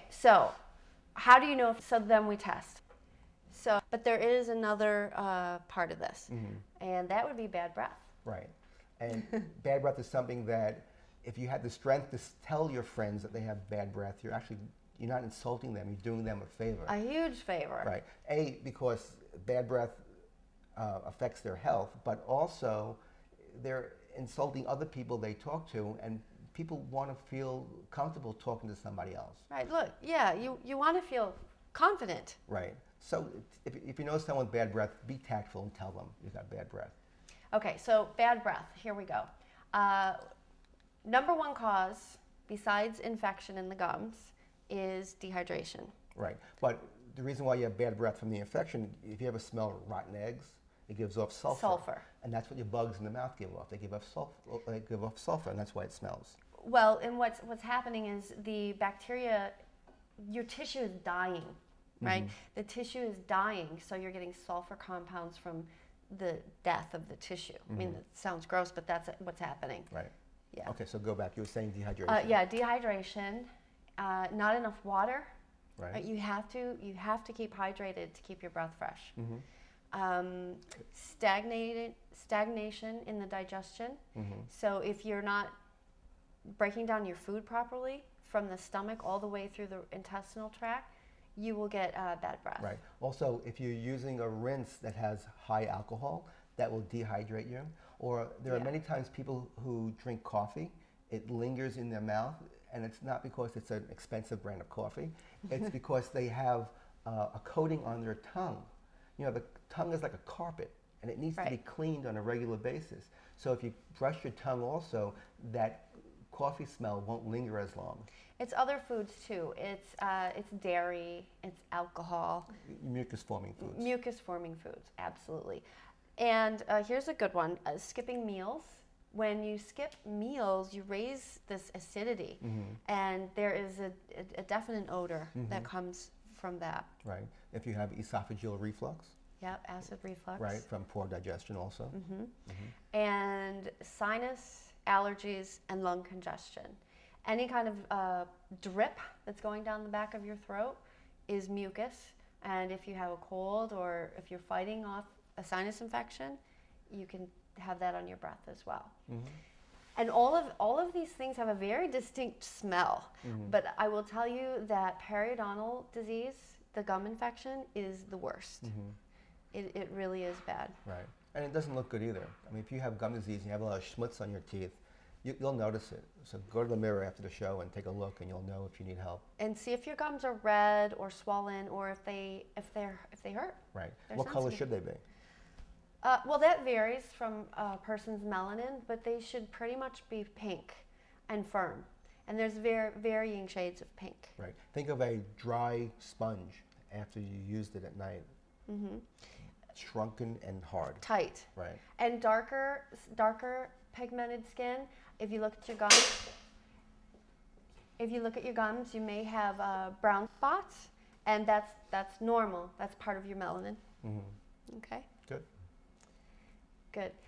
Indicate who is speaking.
Speaker 1: so how do you know? So then we test. So, but there is another part of this, and that would be bad breath.
Speaker 2: Right. And bad breath is something that if you had the strength to tell your friends that they have bad breath, you're not insulting them, you're doing them a favor.
Speaker 1: A huge favor.
Speaker 2: Right. Because bad breath affects their health, but also they're insulting other people they talk to, and people want to feel comfortable talking to somebody else.
Speaker 1: Right. Look, yeah, you want to feel confident.
Speaker 2: Right. So if you know someone with bad breath, be tactful and tell them you've got bad breath.
Speaker 1: Okay, so bad breath. Here we go. Number one cause, besides infection in the gums, is dehydration.
Speaker 2: Right. But the reason why you have bad breath from the infection, if you ever smell rotten eggs, it gives off sulfur. And that's what your bugs in the mouth give off. They give off sulfur, and that's why it smells.
Speaker 1: Well, and what's happening is the bacteria, your tissue is dying, right? The tissue is dying, so you're getting sulfur compounds from the death of the tissue. I mean, that sounds gross, but that's what's happening.
Speaker 2: Right.
Speaker 1: Yeah.
Speaker 2: Okay, so go back. You were saying dehydration.
Speaker 1: Yeah, dehydration, not enough water.
Speaker 2: Right.
Speaker 1: You have to keep hydrated to keep your breath fresh. Stagnation in the digestion. So if you're not breaking down your food properly from the stomach all the way through the intestinal tract, you will get bad breath.
Speaker 2: Right. Also, if you're using a rinse that has high alcohol, that will dehydrate you. Or there are many times people who drink coffee, it lingers in their mouth, and it's not because it's an expensive brand of coffee. It's because they have a coating on their tongue. You know, the tongue is like a carpet, and it needs to be cleaned on a regular basis. So if you brush your tongue also, that coffee smell won't linger as long.
Speaker 1: It's other foods too. It's dairy, it's alcohol.
Speaker 2: Mucus-forming foods.
Speaker 1: Mucus-forming foods, absolutely. And here's a good one, skipping meals. When you skip meals, you raise this acidity, and there is a definite odor that comes from that.
Speaker 2: Right. If you have esophageal reflux.
Speaker 1: Yep, acid reflux.
Speaker 2: Right, from poor digestion also.
Speaker 1: And sinus, allergies, and lung congestion. Any kind of drip that's going down the back of your throat is mucus. And if you have a cold or if you're fighting off a sinus infection, you can have that on your breath as well. And all of these things have a very distinct smell. But I will tell you that periodontal disease, the gum infection, is the worst. It really is bad.
Speaker 2: Right. And it doesn't look good either. I mean, if you have gum disease and you have a lot of schmutz on your teeth, you'll notice it. So go to the mirror after the show and take a look, and you'll know if you need help.
Speaker 1: And see if your gums are red or swollen, or if they hurt.
Speaker 2: Right. What color should they be?
Speaker 1: Well, that varies from a person's melanin, but they should pretty much be pink and firm. And there's varying shades of pink.
Speaker 2: Right. Think of a dry sponge after you used it at night. Shrunken and hard.
Speaker 1: Tight.
Speaker 2: Right.
Speaker 1: And darker pigmented skin. If you look at your gums, you may have brown spots, and that's normal. That's part of your melanin. Okay.
Speaker 2: Good.
Speaker 1: Good.